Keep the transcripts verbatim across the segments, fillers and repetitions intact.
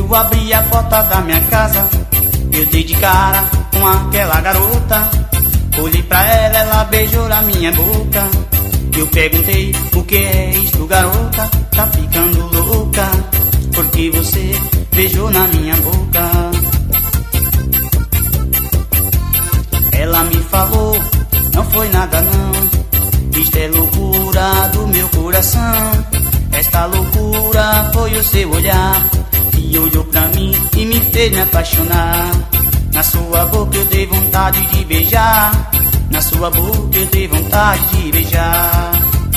eu abri a porta da minha casa, eu dei de cara com aquela garota. Olhei pra ela, ela beijou na minha boca. Eu perguntei, o que é isto, garota? Tá ficando louca, porque você beijou na minha boca. Ela me falou, não foi nada não, isto é loucura do meu coração. Esta loucura foi o seu olhar, que olhou pra mim e me fez me apaixonar. Na sua boca eu dei vontade de beijar, na sua boca eu dei vontade de beijar.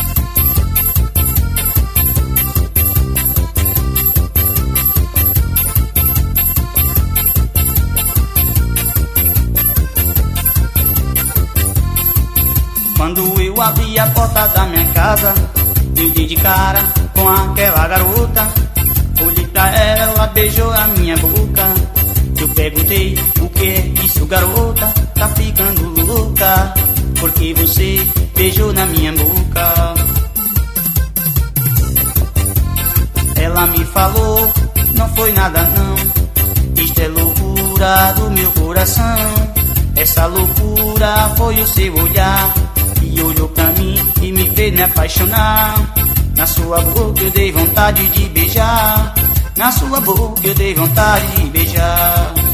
Quando eu abri a porta da minha casa, eu dei de cara com aquela garota. Olhei pra ela, ela beijou a minha boca. Eu perguntei, o que é isso, garota? Tá ficando louca, porque você beijou na minha boca. Ela me falou, não foi nada não, isto é loucura do meu coração. Essa loucura foi o seu olhar, que olhou pra mim e me fez me apaixonar. Na sua boca eu dei vontade de beijar, na sua boca eu dei vontade de beijar.